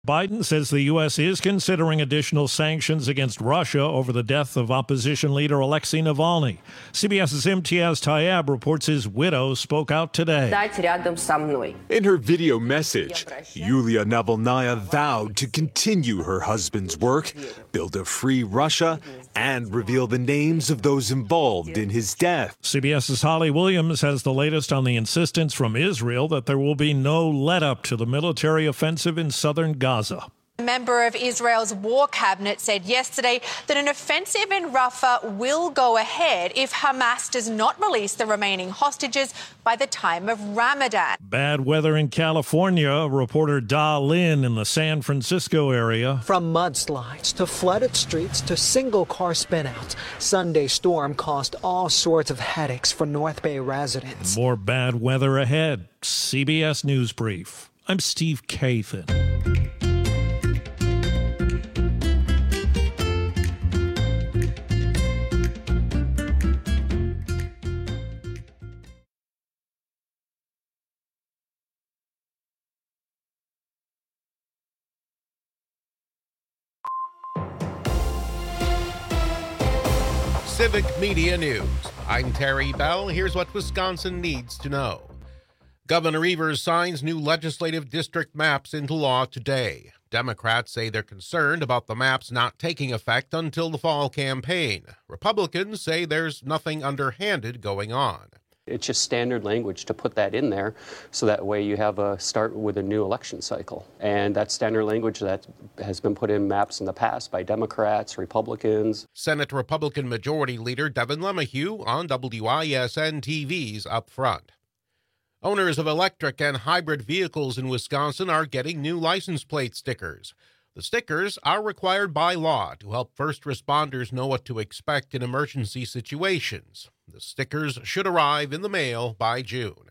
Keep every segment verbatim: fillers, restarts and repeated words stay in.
Biden says the U S is considering additional sanctions against Russia over the death of opposition leader Alexei Navalny. CBS's Imtiaz Tayeb reports his widow spoke out today. In her video message, Yulia Navalnaya vowed to continue her husband's work, build a free Russia, and reveal the names of those involved in his death. CBS's Holly Williams has the latest on the insistence from Israel that there will be no let-up to the military offensive in southern Gaza. Gaza. A member of Israel's war cabinet said yesterday that an offensive in Rafah will go ahead if Hamas does not release the remaining hostages by the time of Ramadan. Bad weather in California. Reporter Da Lin in the San Francisco area. From mudslides to flooded streets to single-car spinouts, Sunday's storm caused all sorts of headaches for North Bay residents. More bad weather ahead. C B S News Brief. I'm Steve Kathan. Civic Media News. I'm Terry Bell. Here's what Wisconsin needs to know. Governor Evers signs new legislative district maps into law today. Democrats say they're concerned about the maps not taking effect until the fall campaign. Republicans say there's nothing underhanded going on. It's just standard language to put that in there so that way you have a start with a new election cycle. And that's standard language that has been put in maps in the past by Democrats, Republicans. Senate Republican Majority Leader Devin LeMahieu on W I S N T V's Up Front. Owners of electric and hybrid vehicles in Wisconsin are getting new license plate stickers. The stickers are required by law to help first responders know what to expect in emergency situations. The stickers should arrive in the mail by June.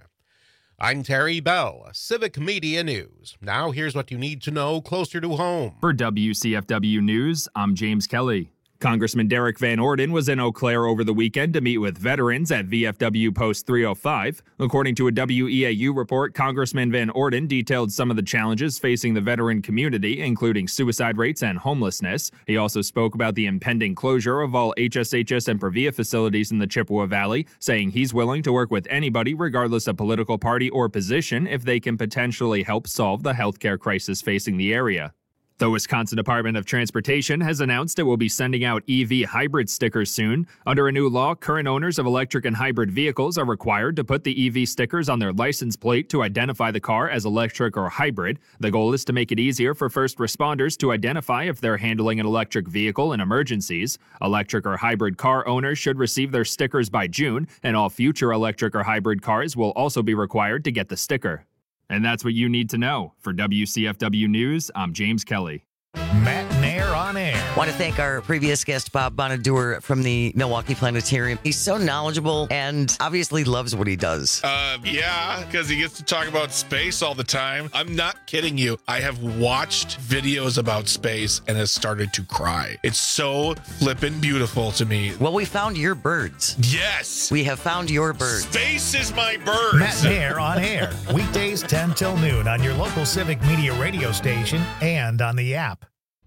I'm Terry Bell, Civic Media News. Now here's what you need to know closer to home. For W C F W News, I'm James Kelly. Congressman Derek Van Orden was in Eau Claire over the weekend to meet with veterans at V F W Post three oh five. According to a W E A U report, Congressman Van Orden detailed some of the challenges facing the veteran community, including suicide rates and homelessness. He also spoke about the impending closure of all H S H S and Previa facilities in the Chippewa Valley, saying he's willing to work with anybody, regardless of political party or position, if they can potentially help solve the healthcare crisis facing the area. The Wisconsin Department of Transportation has announced it will be sending out E V hybrid stickers soon. Under a new law, current owners of electric and hybrid vehicles are required to put the E V stickers on their license plate to identify the car as electric or hybrid. The goal is to make it easier for first responders to identify if they're handling an electric vehicle in emergencies. Electric or hybrid car owners should receive their stickers by June, and all future electric or hybrid cars will also be required to get the sticker. And that's what you need to know. For W C F W News, I'm James Kelly. Matt Nair on air. Want to thank our previous guest, Bob Bonadur from the Milwaukee Planetarium. He's so knowledgeable and obviously loves what he does. Uh, yeah, because he gets to talk about space all the time. I'm not kidding you. I have watched videos about space and has started to cry. It's so flippin' beautiful to me. Well, we found your birds. Yes. We have found your birds. Space is my birds. Matt Nair on air. Weekdays ten till noon on your local Civic Media radio station and on the app.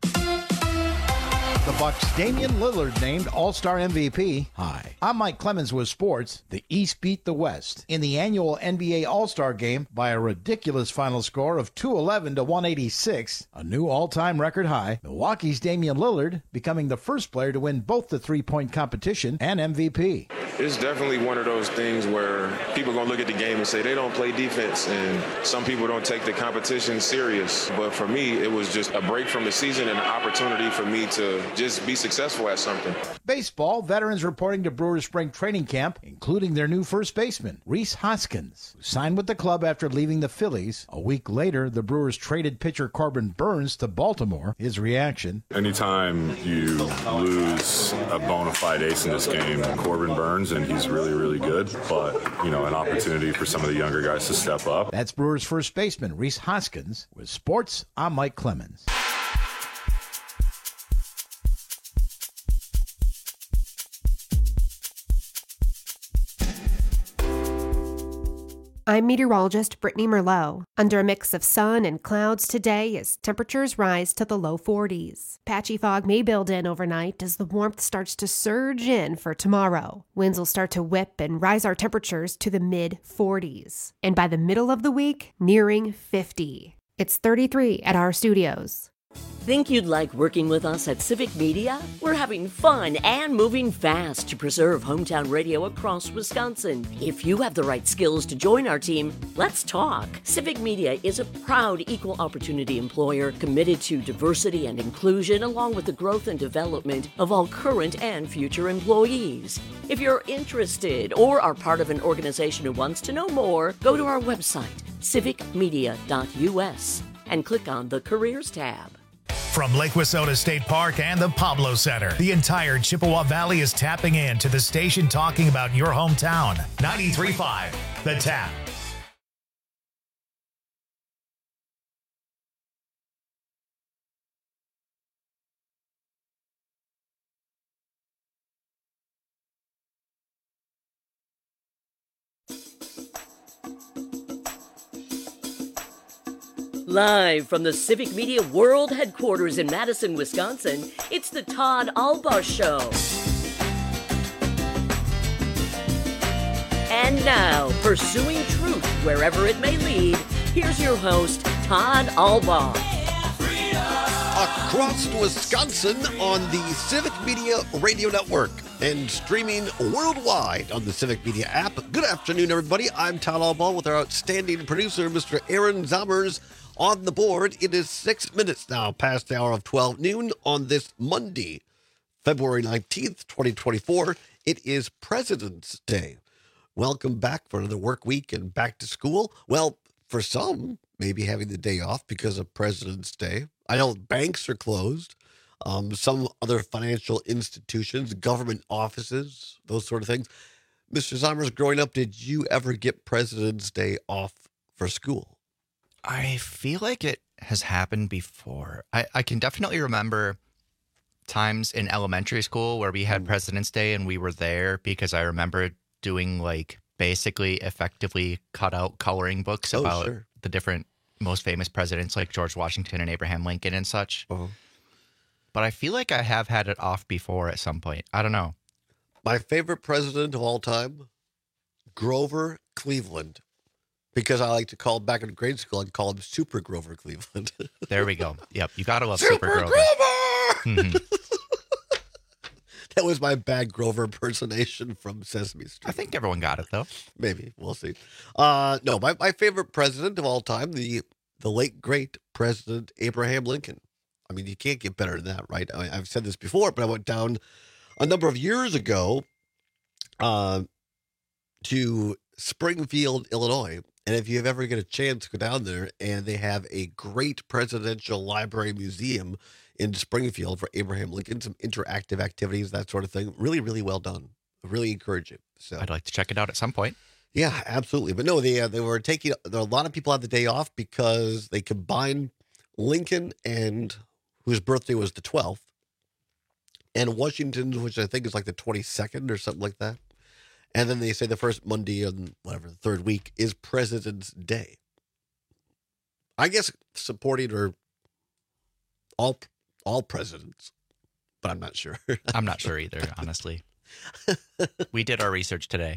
The Bucks' Damian Lillard named All-Star M V P. Hi, I'm Mike Clemens with sports. The East beat the West in the annual N B A All-Star Game by a ridiculous final score of two eleven to one eighty-six, a new all-time record high. Milwaukee's Damian Lillard becoming the first player to win both the three-point competition and M V P. It's definitely one of those things where people are going to look at the game and say they don't play defense, and some people don't take the competition serious. But for me, it was just a break from the season and an opportunity for me to just be successful at something. Baseball, veterans reporting to Brewers spring training camp, including their new first baseman, Rhys Hoskins, who signed with the club after leaving the Phillies. A week later, the Brewers traded pitcher Corbin Burns to Baltimore. His reaction: anytime you lose a bona fide ace in this game, Corbin Burns, and he's really, really good, but, you know, an opportunity for some of the younger guys to step up. That's Brewers first baseman Rhys Hoskins. With sports, I'm Mike Clemens. I'm meteorologist Brittany Merlot. Under a mix of sun and clouds today as temperatures rise to the low forties. Patchy fog may build in overnight as the warmth starts to surge in for tomorrow. Winds will start to whip and rise our temperatures to the mid forties. And by the middle of the week, nearing fifty. It's thirty-three at our studios. Think you'd like working with us at Civic Media? We're having fun and moving fast to preserve hometown radio across Wisconsin. If you have the right skills to join our team, let's talk. Civic Media is a proud equal opportunity employer committed to diversity and inclusion along with the growth and development of all current and future employees. If you're interested or are part of an organization who wants to know more, go to our website, civic media dot u s, and click on the Careers tab. From Lake Wissota State Park and the Pablo Center, the entire Chippewa Valley is tapping in to the station talking about your hometown. ninety-three point five, The Tap. Live from the Civic Media World Headquarters in Madison, Wisconsin, it's the Todd Albaugh Show. And now, pursuing truth wherever it may lead, here's your host, Todd Albaugh. Across Wisconsin on the Civic Media Radio Network and streaming worldwide on the Civic Media app. Good afternoon, everybody. I'm Todd Albaugh with our outstanding producer, Mister Aaron Zommers. On the board, it is six minutes now past the hour of twelve noon on this Monday, February nineteenth, twenty twenty-four. It is President's Day. Welcome back for another work week and back to school. Well, for some, maybe having the day off because of President's Day. I know banks are closed. Um, some other financial institutions, government offices, those sort of things. Mister Zommers, growing up, did you ever get President's Day off for school? I feel like it has happened before. I, I can definitely remember times in elementary school where we had President's Day and we were there because I remember doing like basically effectively cut out coloring books Oh, about sure. the different most famous presidents like George Washington and Abraham Lincoln and such. Uh-huh. But I feel like I have had it off before at some point. I don't know. My favorite president of all time, Grover Cleveland. Because I like to call him, back in grade school, I'd call him Super Grover Cleveland. There we go. Yep. You got to love Super, Super Grover. Grover! Mhm. That was my bad Grover impersonation from Sesame Street. I think everyone got it, though. Maybe. We'll see. Uh, no, my, my favorite president of all time, the the late, great President Abraham Lincoln. I mean, you can't get better than that, right? I, I've said this before, but I went down a number of years ago uh, to Springfield, Illinois. And if you ever get a chance, go down there, and they have a great presidential library museum in Springfield for Abraham Lincoln, some interactive activities, that sort of thing. Really, really well done. Really encouraging. So I'd like to check it out at some point. Yeah, absolutely. But no, they uh, they were taking, there are a lot of people had the day off because they combined Lincoln and whose birthday was the twelfth, and Washington's, which I think is like the twenty-second or something like that. And then they say the first Monday on whatever, the third week is President's Day. I guess supporting or all all presidents, but I'm not sure. I'm not sure either, honestly. We did our research today.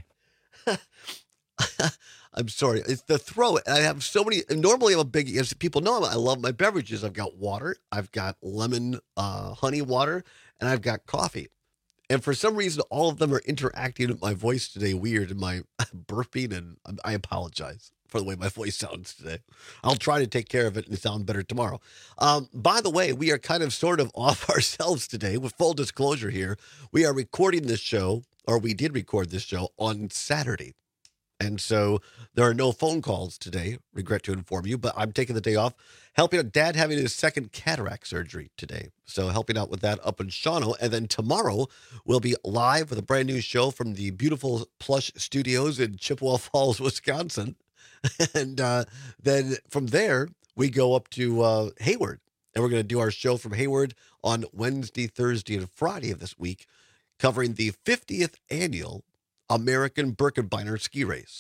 I'm sorry. It's the throw. I have so many. Normally, I'm a big, as people know, I love my beverages. I've got water, I've got lemon uh, honey water, and I've got coffee. And for some reason, all of them are interacting with my voice today weird and my burping, and I apologize for the way my voice sounds today. I'll try to take care of it and sound better tomorrow. Um, by the way, we are kind of sort of off ourselves today. With full disclosure here, we are recording this show, or we did record this show on Saturday. And so there are no phone calls today, regret to inform you, but I'm taking the day off, helping out Dad having his second cataract surgery today. So helping out with that up in Shawano. And then tomorrow we'll be live with a brand new show from the beautiful Plush Studios in Chippewa Falls, Wisconsin. And uh, then from there, we go up to uh, Hayward. And we're going to do our show from Hayward on Wednesday, Thursday, and Friday of this week, covering the fiftieth annual American Birkebeiner ski race.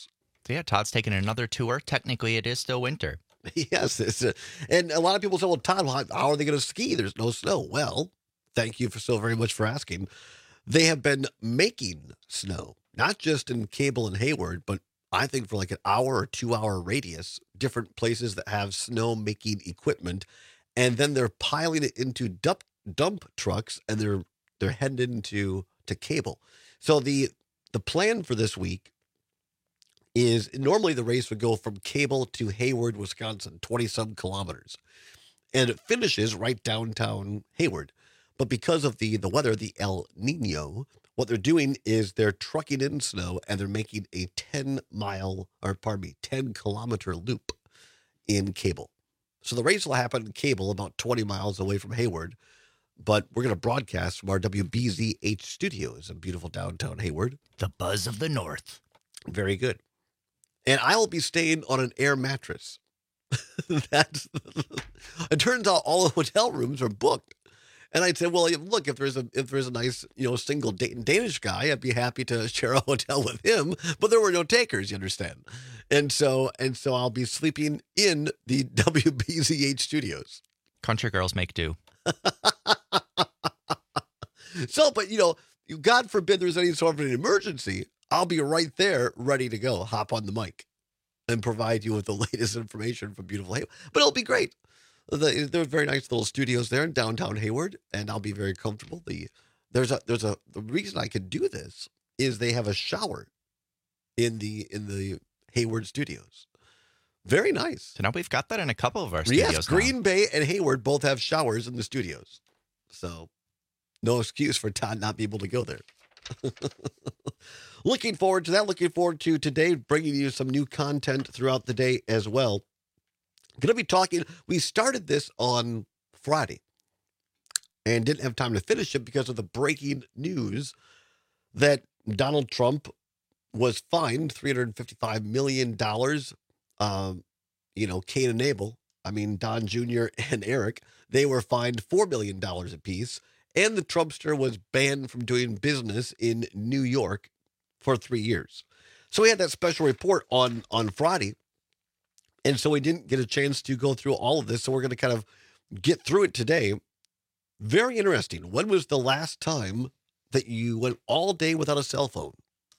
So yeah, Todd's taking another tour. Technically, it is still winter. Yes, it's a, and a lot of people say, well, Todd, how, how are they going to ski? There's no snow. Well, thank you for so very much for asking. They have been making snow, not just in Cable and Hayward, but I think for like an hour or two hour radius, different places that have snow making equipment. And then they're piling it into dump, dump trucks and they're they're heading into to Cable. So the the plan for this week is normally the race would go from Cable to Hayward, Wisconsin, twenty-some kilometers. And it finishes right downtown Hayward. But because of the, the weather, the El Nino, what they're doing is they're trucking in snow and they're making a ten-mile, or pardon me, ten-kilometer loop in Cable. So the race will happen in Cable, about twenty miles away from Hayward. But we're going to broadcast from our W B Z H studios in beautiful downtown Hayward. The buzz of the North. Very good. And I will be staying on an air mattress. That's, it turns out all the hotel rooms are booked. And I said, well, look, if there's a if there's a nice, you know, single Danish guy, I'd be happy to share a hotel with him. But there were no takers, you understand. And so and so I'll be sleeping in the W B Z H studios. Country girls make do. So, but, you know, God forbid there's any sort of an emergency, I'll be right there ready to go, hop on the mic and provide you with the latest information from beautiful Hayward. But it'll be great. The, there are very nice little studios there in downtown Hayward, and I'll be very comfortable. The there's a there's a the reason I could do this is they have a shower in the in the Hayward studios. Very nice. So now we've got that in a couple of our studios. Yes, Green now. Bay and Hayward both have showers in the studios. So no excuse for Todd not being able to go there. Looking forward to that. Looking forward to today bringing you some new content throughout the day as well. Going to be talking, we started this on Friday and didn't have time to finish it because of the breaking news that Donald Trump was fined three hundred fifty-five million dollars. Um, you know, Cain and Abel, I mean, Don Junior and Eric, they were fined four million dollars apiece. And the Trumpster was banned from doing business in New York for three years. So we had that special report on, on Friday. And so we didn't get a chance to go through all of this. So we're going to kind of get through it today. Very interesting. When was the last time that you went all day without a cell phone?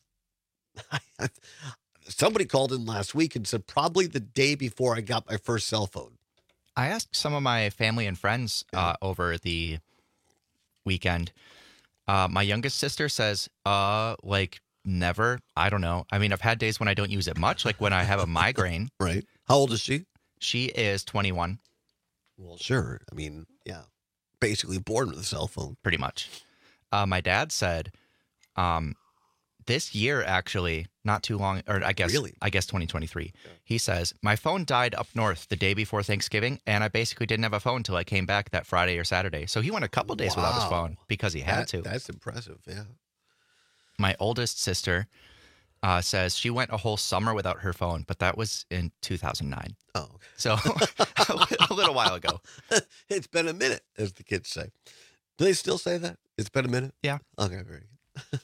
Somebody called in last week and said probably the day before I got my first cell phone. I asked some of my family and friends uh, over the weekend. Uh, my youngest sister says, uh, like, never. I don't know. I mean, I've had days when I don't use it much, like when I have a migraine. Right. How old is she? She is twenty-one. Well, sure. I mean, yeah. Basically born with a cell phone. Pretty much. Uh, my dad said, um, this year, actually, not too long, or I guess, really? I guess twenty twenty-three, yeah. He says, my phone died up north the day before Thanksgiving, and I basically didn't have a phone until I came back that Friday or Saturday. So he went a couple days wow. without his phone because he had that, to. That's impressive, yeah. My oldest sister uh, says she went a whole summer without her phone, but that was in two thousand nine. Oh, okay. So a little while ago. It's been a minute, as the kids say. Do they still say that? It's been a minute? Yeah. Okay, very good.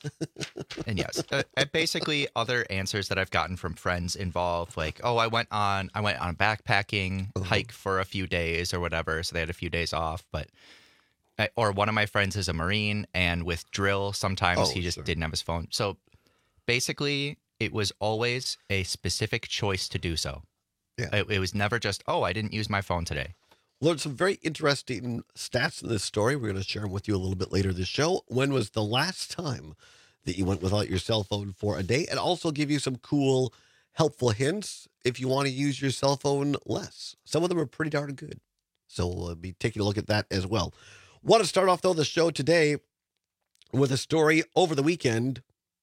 And yes, uh, basically other answers that I've gotten from friends involve like, oh, I went on I went on a backpacking uh-huh. hike for a few days or whatever, so they had a few days off. But I, or one of my friends is a Marine, and with drill, sometimes oh, he just sure. didn't have his phone. So basically, it was always a specific choice to do so. Yeah. It, it was never just, oh, I didn't use my phone today. Learned some very interesting stats in this story. We're going to share them with you a little bit later this show. When was the last time that you went without your cell phone for a day? And also give you some cool, helpful hints if you want to use your cell phone less. Some of them are pretty darn good. So we'll be taking a look at that as well. Want to start off, though, the show today with a story over the weekend.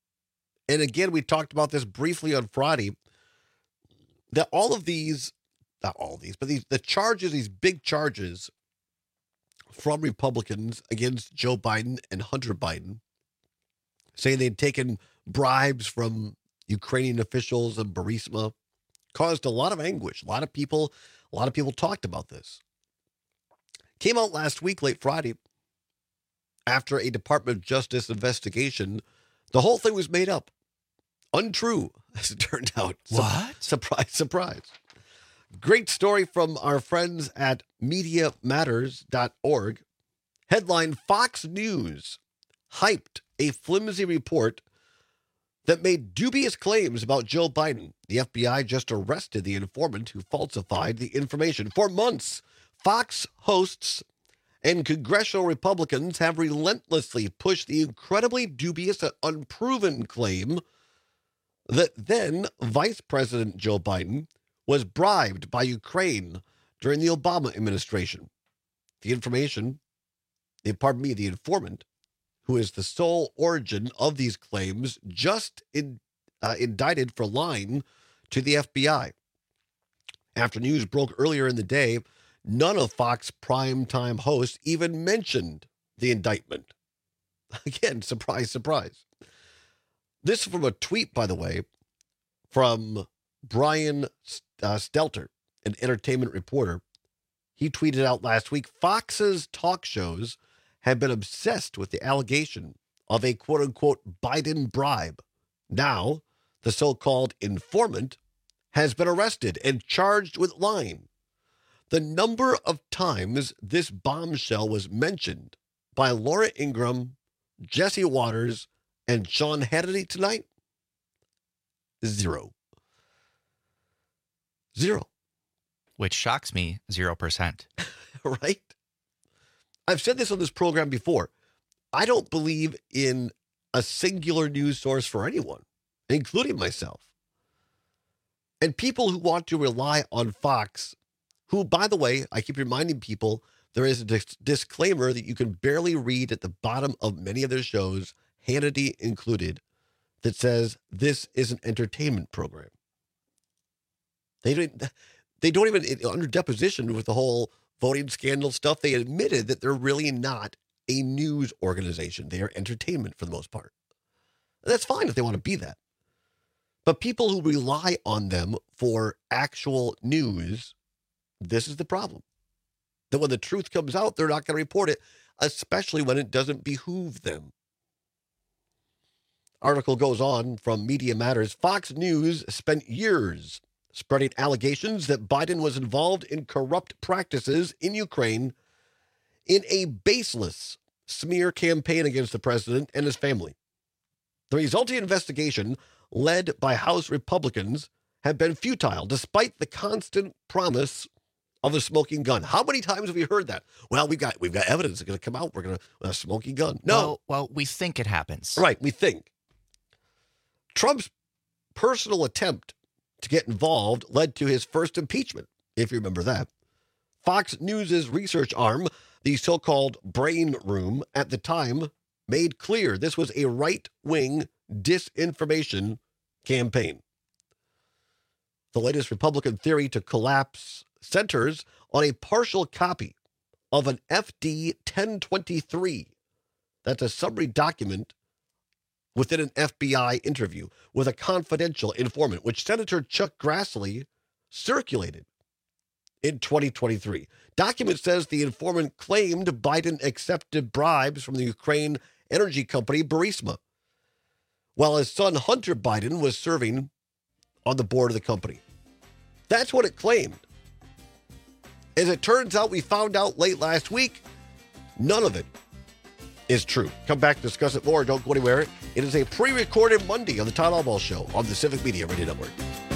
And again, we talked about this briefly on Friday, that all of these Not all these, but these the charges, these big charges from Republicans against Joe Biden and Hunter Biden, saying they'd taken bribes from Ukrainian officials and Burisma, caused a lot of anguish. A lot of people, a lot of people talked about this. Came out last week, late Friday, after a Department of Justice investigation. The whole thing was made up, untrue. as it turned out. What? Surprise, surprise. Great story from our friends at media matters dot org. Headline, Fox News hyped a flimsy report that made dubious claims about Joe Biden. The F B I just arrested the informant who falsified the information. For months, Fox hosts and congressional Republicans have relentlessly pushed the incredibly dubious and unproven claim that then Vice President Joe Biden was bribed by Ukraine during the Obama administration. The information, pardon me, the informant, who is the sole origin of these claims, just in, uh, indicted for lying to the F B I. After news broke earlier in the day, none of Fox primetime hosts even mentioned the indictment. Again, surprise, surprise. This is from a tweet, by the way, from Brian uh, Stelter, an entertainment reporter. He tweeted out last week, Fox's talk shows have been obsessed with the allegation of a quote-unquote Biden bribe. Now, the so-called informant has been arrested and charged with lying. The number of times this bombshell was mentioned by Laura Ingraham, Jesse Waters, and Sean Hannity tonight, zero. Zero. Which shocks me, zero percent. Right? I've said this on this program before. I don't believe in a singular news source for anyone, including myself. And people who want to rely on Fox, who, by the way, I keep reminding people, there is a dis- disclaimer that you can barely read at the bottom of many of their shows, Hannity included, that says this is an entertainment program. They don't, they don't even, under deposition with the whole voting scandal stuff, they admitted that they're really not a news organization. They are entertainment for the most part. And that's fine if they want to be that. But people who rely on them for actual news, this is the problem. That when the truth comes out, they're not going to report it, especially when it doesn't behoove them. Article goes on from Media Matters. Fox News spent years spreading allegations that Biden was involved in corrupt practices in Ukraine in a baseless smear campaign against the president and his family. The resulting investigation, led by House Republicans, have been futile, despite the constant promise of a smoking gun. How many times have we heard that? Well, we've got we've got evidence that's going to come out. We're going to a smoking gun. No. Well, well, we think it happens. Right, we think. Trump's personal attempt to get involved led to his first impeachment, if you remember that. Fox News' research arm, the so-called Brain Room, at the time made clear this was a right-wing disinformation campaign. The latest Republican theory to collapse centers on a partial copy of an F D ten twenty-three. That's a summary document within an F B I interview with a confidential informant, which Senator Chuck Grassley circulated in twenty twenty-three. Document says the informant claimed Biden accepted bribes from the Ukraine energy company Burisma, while his son Hunter Biden was serving on the board of the company. That's what it claimed. As it turns out, we found out late last week, none of it is true. Come back to discuss it more. Don't go anywhere. It is a pre-recorded Monday on the Todd Albaugh Show on the Civic Media Radio Network.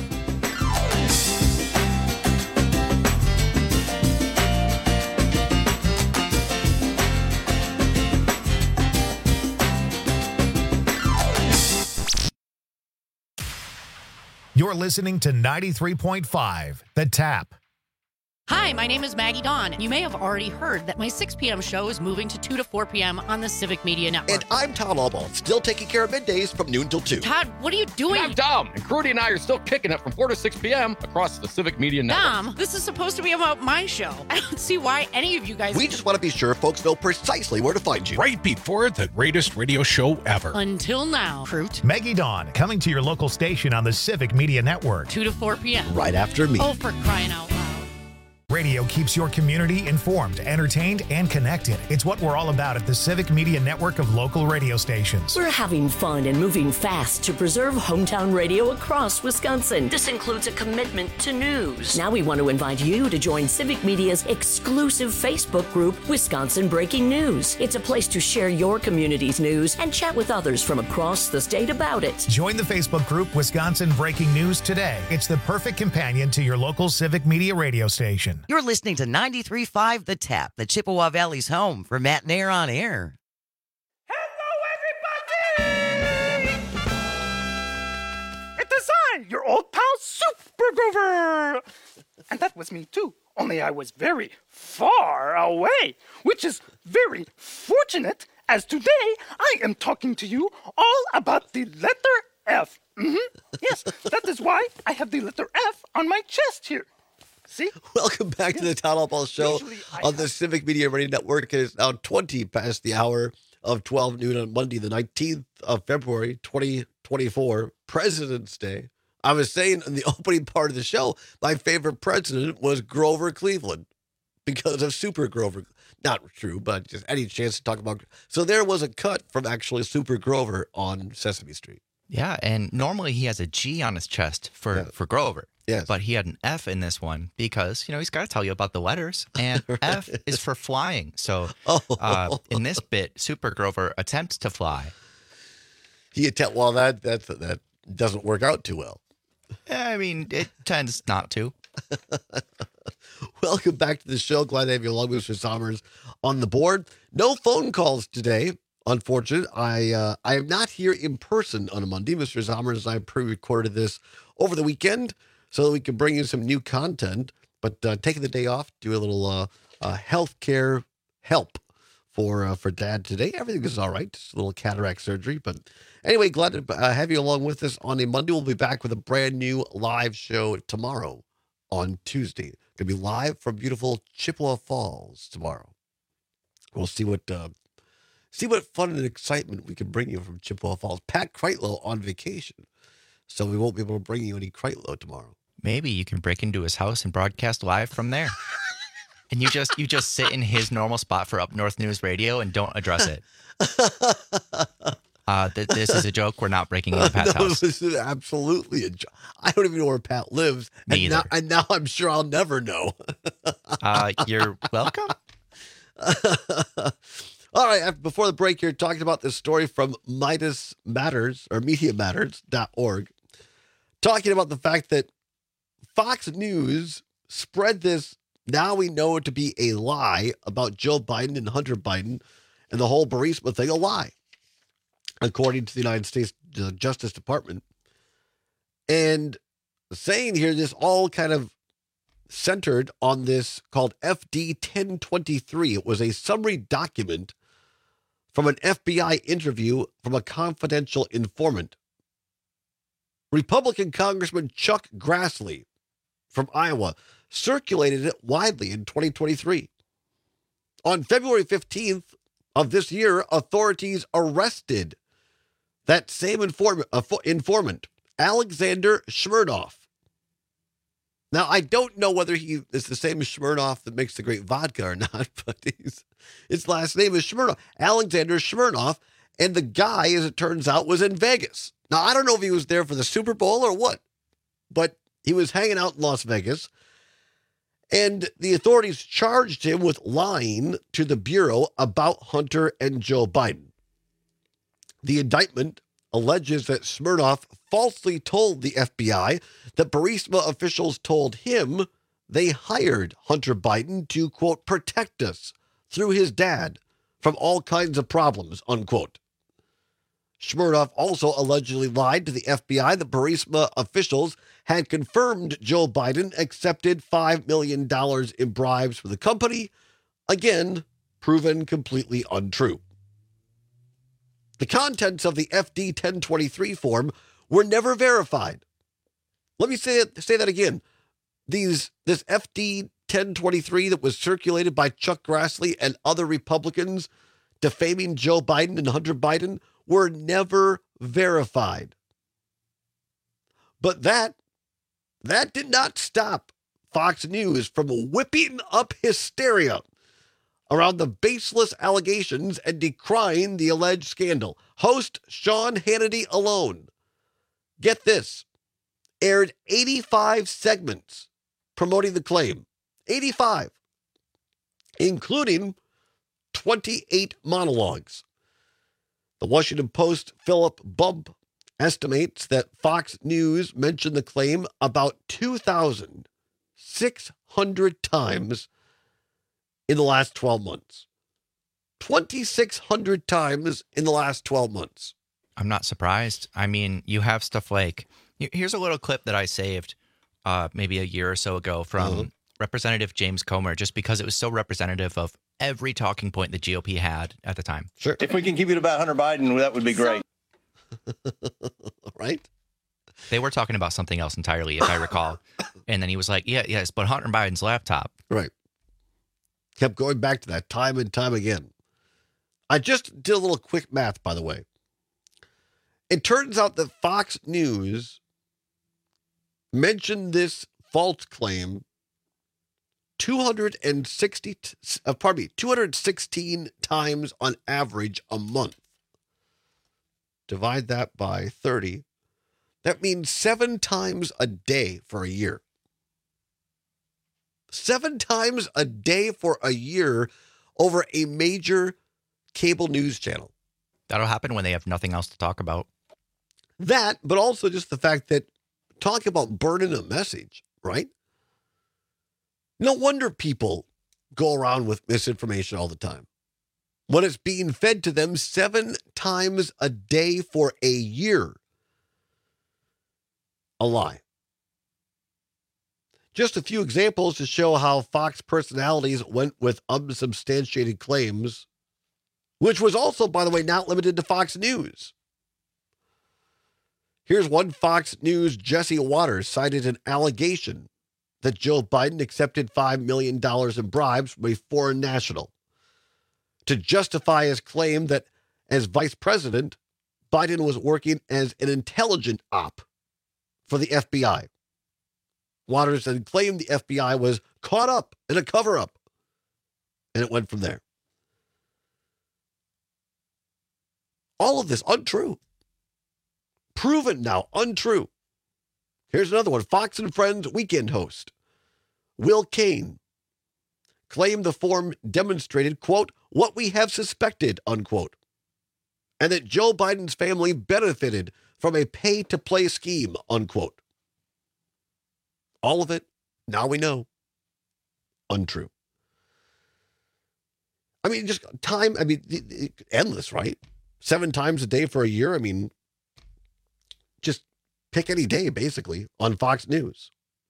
You're listening to ninety-three point five, The Tap. Hi, my name is Maggie Dawn. You may have already heard that my six p.m. show is moving to two to four p.m. on the Civic Media Network. And I'm Todd Albaugh, still taking care of middays from noon till two. Todd, what are you doing? And I'm Dom, and Crudy and I are still kicking it from four to six p.m. across the Civic Media Network. Dom, this is supposed to be about my show. I don't see why any of you guys... We just want to be sure folks know precisely where to find you. Right before the greatest radio show ever. Until now, Fruit. Maggie Dawn, coming to your local station on the Civic Media Network. two to four p.m. Right after me. Oh, for crying out loud. Radio keeps your community informed, entertained, and connected. It's what we're all about at the Civic Media Network of local radio stations. We're having fun and moving fast to preserve hometown radio across Wisconsin. This includes a commitment to news. Now we want to invite you to join Civic Media's exclusive Facebook group, Wisconsin Breaking News. It's a place to share your community's news and chat with others from across the state about it. Join the Facebook group Wisconsin Breaking News today. It's the perfect companion to your local Civic Media radio station. You're listening to ninety-three point five The Tap, the Chippewa Valley's home for Matt and Air on Air. It is I, your old pal Super Grover. And that was me too, only I was very far away, which is very fortunate, as today I am talking to you all about the letter F. Mm-hmm. Yes, that is why I have the letter F on my chest here. See? Welcome back to the Town Hall Ball Show on the Civic Media Radio Network. It is now twenty past the hour of twelve noon on Monday, the nineteenth of February, twenty twenty-four, President's Day. I was saying in the opening part of the show, my favorite president was Grover Cleveland because of Super Grover. Not true, but just any chance to talk about. So there was a cut from actually Super Grover on Sesame Street. Yeah, and normally he has a G on his chest for, yeah. for Grover. Yes. But he had an F in this one because, you know, he's got to tell you about the letters. And right. F is for flying. So oh. uh, in this bit, Super Grover attempts to fly. He attempt, well, that, that, that doesn't work out too well. I mean, it tends not to. Welcome back to the show. Glad to have you along, Mister Sommers, on the board. No phone calls today. Unfortunate. I uh, I am not here in person on a Monday. Mister Sommers and I pre-recorded this over the weekend so that we can bring you some new content. But uh, taking the day off, do a little uh, uh, healthcare help for uh, for Dad today. Everything is all right. Just a little cataract surgery. But anyway, glad to uh, have you along with us on a Monday. We'll be back with a brand new live show tomorrow on Tuesday. Going to be live from beautiful Chippewa Falls tomorrow. We'll see what... Uh, See what fun and excitement we can bring you from Chippewa Falls. Pat Kreitlow on vacation, so we won't be able to bring you any Kreitlow tomorrow. Maybe you can break into his house and broadcast live from there. And you just you just sit in his normal spot for Up North News Radio and don't address it. Uh, th- this is a joke. We're not breaking into Pat's no, house. This is absolutely a joke. I don't even know where Pat lives. Me and either. Now, and now I'm sure I'll never know. uh, you're welcome. All right, before the break here, talking about this story from Midas Matters, or media matters dot org, talking about the fact that Fox News spread this, now we know it to be a lie about Joe Biden and Hunter Biden and the whole Burisma thing, a lie, according to the United States Justice Department. And saying here, this all kind of centered on this called F D ten twenty-three. It was a summary document from an F B I interview from a confidential informant. Republican Congressman Chuck Grassley from Iowa circulated it widely in twenty twenty-three. On February fifteenth of this year, authorities arrested that same inform- uh, informant, Alexander Smirnoff. Now, I don't know whether he is the same as Smirnoff that makes the great vodka or not, but he's, his last name is Smirnoff, Alexander Smirnoff, and the guy, as it turns out, was in Vegas. Now, I don't know if he was there for the Super Bowl or what, but he was hanging out in Las Vegas, and the authorities charged him with lying to the Bureau about Hunter and Joe Biden. The indictment alleges that Smirnoff falsely told the F B I that Burisma officials told him they hired Hunter Biden to, quote, protect us through his dad from all kinds of problems, unquote. Smirnoff also allegedly lied to the F B I that Burisma officials had confirmed Joe Biden accepted five million dollars in bribes for the company, again, proven completely untrue. The contents of the F D ten twenty-three form were never verified. Let me say it, say that again. These this F D ten twenty-three that was circulated by Chuck Grassley and other Republicans defaming Joe Biden and Hunter Biden were never verified. But that that did not stop Fox News from whipping up hysteria around the baseless allegations and decrying the alleged scandal. Host Sean Hannity alone, get this, aired eighty-five segments promoting the claim. eighty-five, including twenty-eight monologues. The Washington Post Philip Bump estimates that Fox News mentioned the claim about two thousand six hundred times in the last twelve months. twenty-six hundred times in the last twelve months. I'm not surprised. I mean, you have stuff like, here's a little clip that I saved uh, maybe a year or so ago from uh-huh. Representative James Comer, just because it was so representative of every talking point the G O P had at the time. Sure. If we can keep it about Hunter Biden, that would be great. Right? They were talking about something else entirely, if I recall. And then he was like, yeah, yes, but Hunter Biden's laptop. Right. Kept going back to that time and time again. I just did a little quick math, by the way. It turns out that Fox News mentioned this false claim two hundred sixty, uh, pardon me, two hundred sixteen times on average a month. Divide that by thirty. That means seven times a day for a year. Seven times a day for a year over a major cable news channel. That'll happen when they have nothing else to talk about. That, but also just the fact that talking about burning a message, right? No wonder people go around with misinformation all the time when it's being fed to them seven times a day for a year. A lie. Just a few examples to show how Fox personalities went with unsubstantiated claims, which was also, by the way, not limited to Fox News. Here's one Fox News Jesse Waters cited an allegation that Joe Biden accepted five million dollars in bribes from a foreign national to justify his claim that as vice president, Biden was working as an intelligent op for the F B I. Waters then claimed the F B I was caught up in a cover-up, and it went from there. All of this untrue. Proven now, untrue. Here's another one. Fox and Friends weekend host Will Cain claimed the form demonstrated, quote, what we have suspected, unquote, and that Joe Biden's family benefited from a pay-to-play scheme, unquote. All of it, now we know, untrue. I mean, just time, I mean, endless, right? Seven times a day for a year. I mean, just pick any day, basically, on Fox News.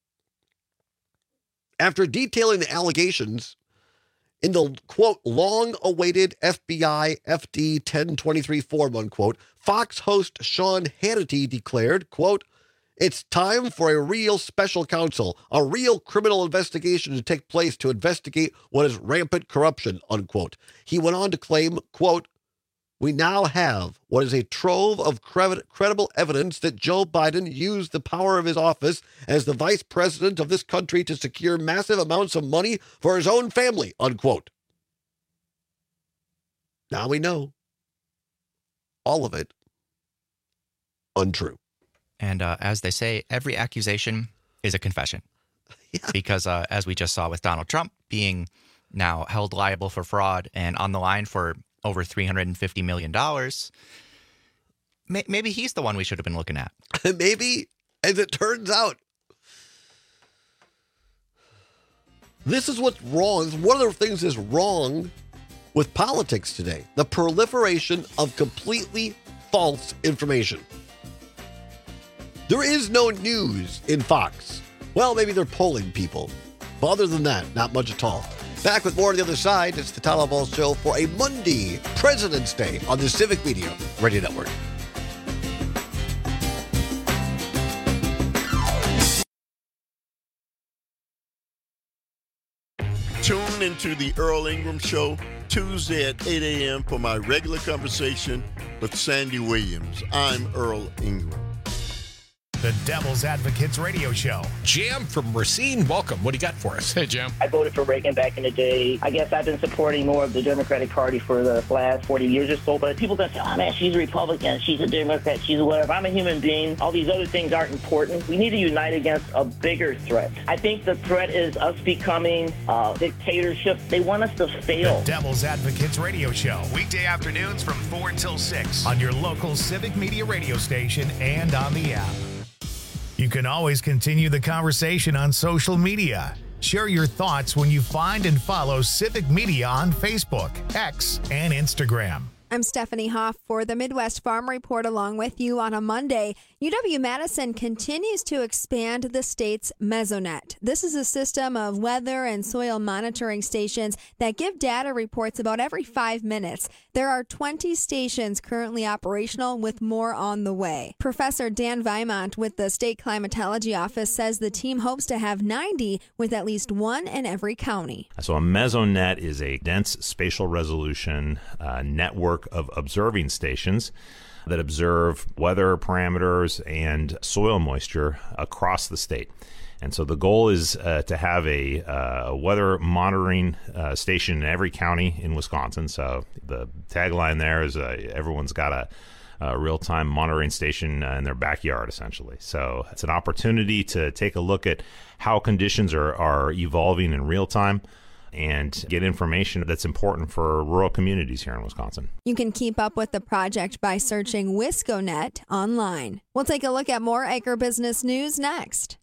After detailing the allegations in the, quote, long-awaited F B I F D ten twenty-three form, unquote, Fox host Sean Hannity declared, quote, it's time for a real special counsel, a real criminal investigation to take place to investigate what is rampant corruption, unquote. He went on to claim, quote, we now have what is a trove of credible evidence that Joe Biden used the power of his office as the vice president of this country to secure massive amounts of money for his own family, unquote. Now we know. All of it untrue. And uh, as they say, every accusation is a confession. Yeah. Because uh, as we just saw with Donald Trump being now held liable for fraud and on the line for over three hundred fifty million dollars, may- maybe he's the one we should have been looking at. Maybe, as it turns out. This is what's wrong. One of the things that's wrong with politics today. The proliferation of completely false information. There is no news in Fox. Well, maybe they're polling people. But other than that, not much at all. Back with more on the other side. It's the Tyler Ball Show for a Monday, President's Day, on the Civic Media Radio Network. Tune into the Earl Ingram Show Tuesday at eight a.m. for my regular conversation with Sandy Williams. I'm Earl Ingram. the Devil's Advocates Radio Show. Jam from Racine, welcome. What do you got for us? Hey, Jam. I voted for Reagan back in the day. I guess I've been supporting more of the Democratic Party for the last forty years or so, but people don't say, oh man, she's a Republican, she's a Democrat, she's a whatever. I'm a human being. All these other things aren't important. We need to unite against a bigger threat. I think the threat is us becoming a dictatorship. They want us to fail. The Devil's Advocates Radio Show, weekday afternoons from four until six on your local Civic Media radio station and on the app. You can always continue the conversation on social media. Share your thoughts when you find and follow Civic Media on Facebook, X, and Instagram. I'm Stephanie Hoff for the Midwest Farm Report along with you on a Monday. U W-Madison continues to expand the state's Mesonet. This is a system of weather and soil monitoring stations that give data reports about every five minutes. There are twenty stations currently operational with more on the way. Professor Dan Vimont with the State Climatology Office says the team hopes to have ninety with at least one in every county. So a Mesonet is a dense spatial resolution uh, network of observing stations that observe weather parameters and soil moisture across the state. And so the goal is uh, to have a uh, weather monitoring uh, station in every county in Wisconsin. So the tagline there is uh, everyone's got a, a real-time monitoring station uh, in their backyard, essentially. So it's an opportunity to take a look at how conditions are, are evolving in real time and get information that's important for rural communities here in Wisconsin. You can keep up with the project by searching Wisconet online. We'll take a look at more agribusiness news next.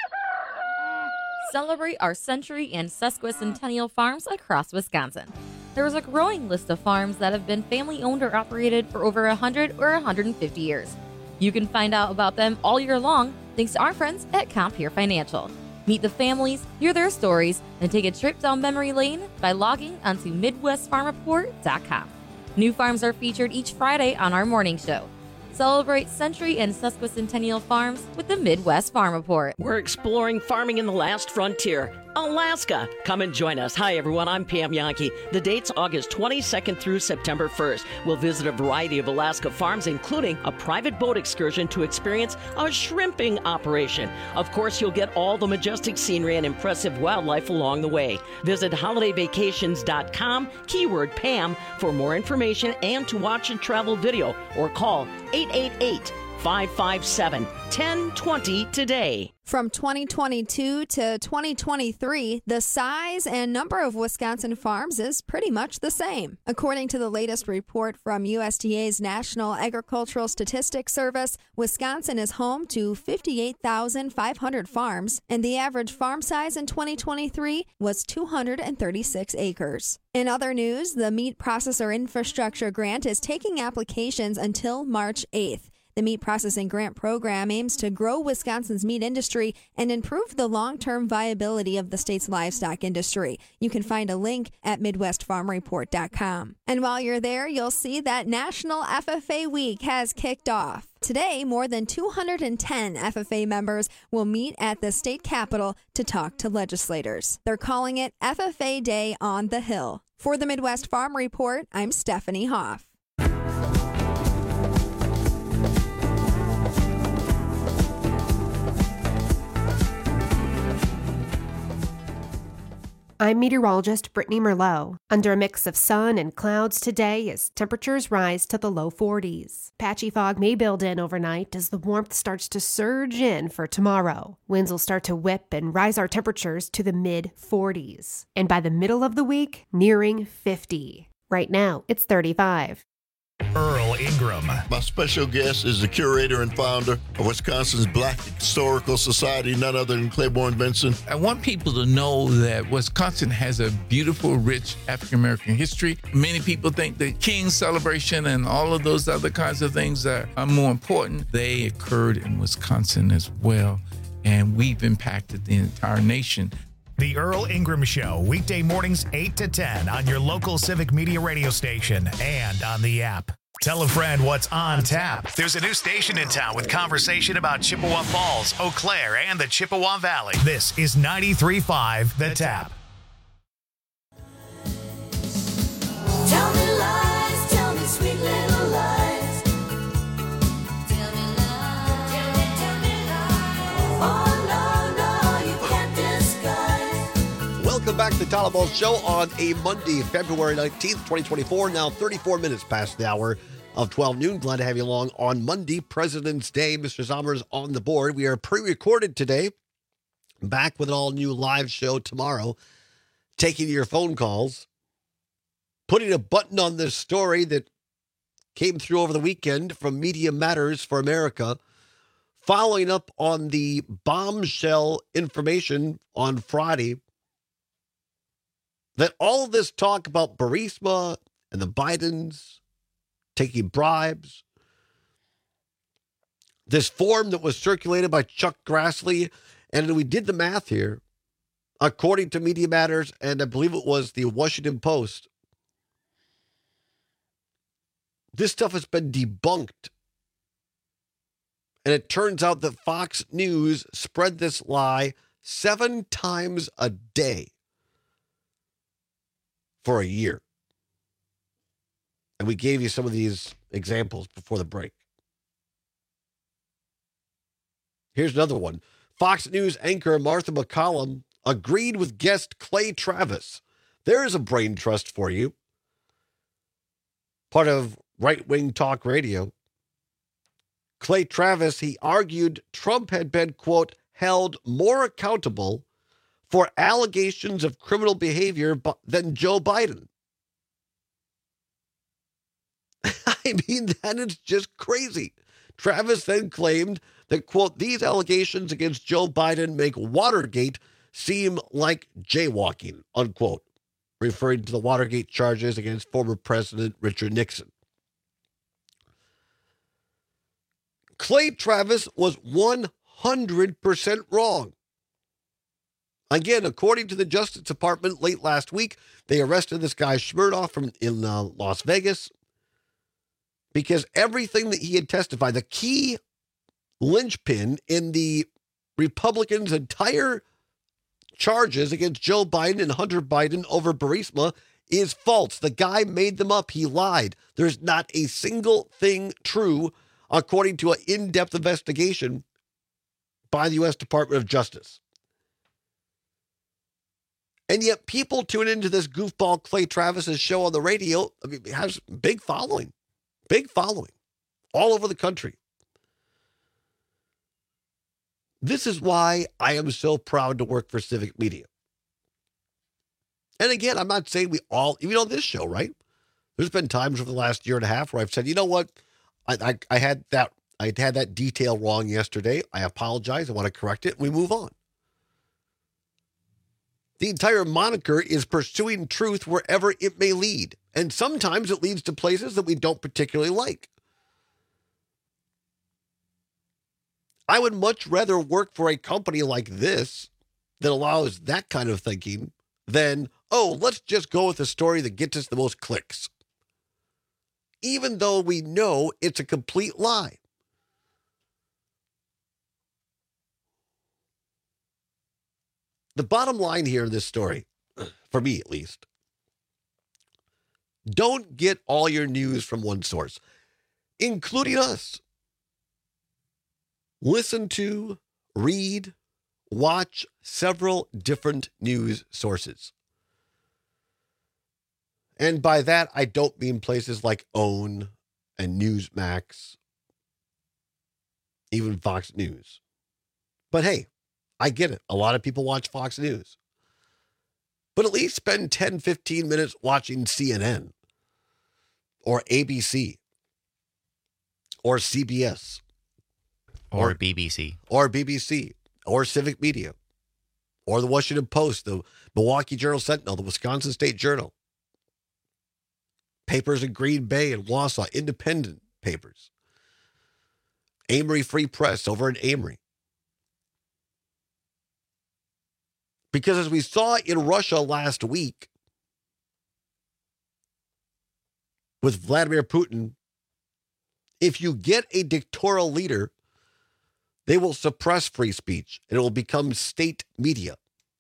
Celebrate our century and sesquicentennial farms across Wisconsin. There is a growing list of farms that have been family-owned or operated for over one hundred or one hundred fifty years. You can find out about them all year long thanks to our friends at Compeer Financial. Meet the families, hear their stories, and take a trip down memory lane by logging onto Midwest Farm Report dot com. New farms are featured each Friday on our morning show. Celebrate century and sesquicentennial farms with the Midwest Farm Report. We're exploring farming in the last frontier, Alaska. Come and join us. Hi, everyone. I'm Pam Yankee. The date's August twenty-second through September first. We'll visit a variety of Alaska farms, including a private boat excursion to experience a shrimping operation. Of course, you'll get all the majestic scenery and impressive wildlife along the way. Visit holiday vacations dot com, keyword Pam, for more information and to watch a travel video or call eight eight eight, five five seven, one zero two zero today. From twenty twenty-two to twenty twenty-three, the size and number of Wisconsin farms is pretty much the same. According to the latest report from U S D A's National Agricultural Statistics Service, Wisconsin is home to fifty-eight thousand five hundred farms, and the average farm size in twenty twenty-three was two hundred thirty-six acres. In other news, the Meat Processor Infrastructure Grant is taking applications until March eighth. The Meat Processing Grant Program aims to grow Wisconsin's meat industry and improve the long-term viability of the state's livestock industry. You can find a link at Midwest Farm Report dot com. And while you're there, you'll see that National F F A Week has kicked off. Today, more than two hundred ten F F A members will meet at the state capitol to talk to legislators. They're calling it F F A Day on the Hill. For the Midwest Farm Report, I'm Stephanie Hoff. I'm meteorologist Brittany Merlot. Under a mix of sun and clouds today as temperatures rise to the low forties. Patchy fog may build in overnight as the warmth starts to surge in for tomorrow. Winds will start to whip and rise our temperatures to the mid forties. And by the middle of the week, nearing fifty. Right now, it's thirty-five. Earl Ingram. My special guest is the curator and founder of Wisconsin's Black Historical Society, none other than Claiborne Benson. I want people to know that Wisconsin has a beautiful, rich African-American history. Many people think the King's celebration and all of those other kinds of things are, are more important. They occurred in Wisconsin as well, and we've impacted the entire nation. The Earl Ingram Show, weekday mornings eight to ten on your local Civic Media radio station and on the app. Tell a friend what's on tap. There's a new station in town with conversation about Chippewa Falls, Eau Claire, and the Chippewa Valley. This is ninety-three point five The Tap. Tell me lies, tell me sweet little lies. Tell me lies, tell me, tell me lies. back to the Tyler Ball Show on a Monday, February nineteenth, twenty twenty-four. Now thirty-four minutes past the hour of twelve noon. Glad to have you along on Monday, President's Day. Mister Zommers on the board. We are pre-recorded today. Back with an all-new live show tomorrow. Taking your phone calls. Putting a button on this story that came through over the weekend from Media Matters for America. Following up on the bombshell information on Friday that all of this talk about Burisma and the Bidens taking bribes, this form that was circulated by Chuck Grassley, and we did the math here, according to Media Matters, and I believe it was the Washington Post, this stuff has been debunked. And it turns out that Fox News spread this lie seven times a day for a year. And we gave you some of these examples before the break. Here's another one. Fox News anchor Martha McCallum agreed with guest Clay Travis. There's a brain trust for you. Part of right-wing talk radio. Clay Travis, he argued Trump had been, quote, held more accountable for allegations of criminal behavior than Joe Biden. I mean, that is just crazy. Travis then claimed that, quote, these allegations against Joe Biden make Watergate seem like jaywalking, unquote, referring to the Watergate charges against former President Richard Nixon. Clay Travis was one hundred percent wrong. Again, according to the Justice Department late last week, they arrested this guy Smirnoff from in uh, Las Vegas because everything that he had testified, the key linchpin in the Republicans' entire charges against Joe Biden and Hunter Biden over Burisma is false. The guy made them up. He lied. There's not a single thing true, according to an in-depth investigation by the U S Department of Justice. And yet people tune into this goofball Clay Travis's show on the radio. I mean, it has big following, big following all over the country. This is why I am so proud to work for Civic Media. And again, I'm not saying we all, even on this show, right? There's been times over the last year and a half where I've said, you know what? I, I, I had that I had that detail wrong yesterday. I apologize. I want to correct it. We move on. The entire moniker is pursuing truth wherever it may lead. And sometimes it leads to places that we don't particularly like. I would much rather work for a company like this that allows that kind of thinking than, oh, let's just go with a story that gets us the most clicks. Even though we know it's a complete lie. The bottom line here in this story, for me at least, don't get all your news from one source, including us. Listen to, read, watch several different news sources. And by that, I don't mean places like OWN and Newsmax, even Fox News. But hey, I get it. A lot of people watch Fox News. But at least spend ten, fifteen minutes watching C N N or A B C or C B S. Or, or B B C. Or B B C. Or Civic Media. Or the Washington Post, the Milwaukee Journal Sentinel, the Wisconsin State Journal. Papers in Green Bay and Wausau, independent papers. Amory Free Press over in Amory. Because as we saw in Russia last week with Vladimir Putin, if you get a dictatorial leader, they will suppress free speech and it will become state media.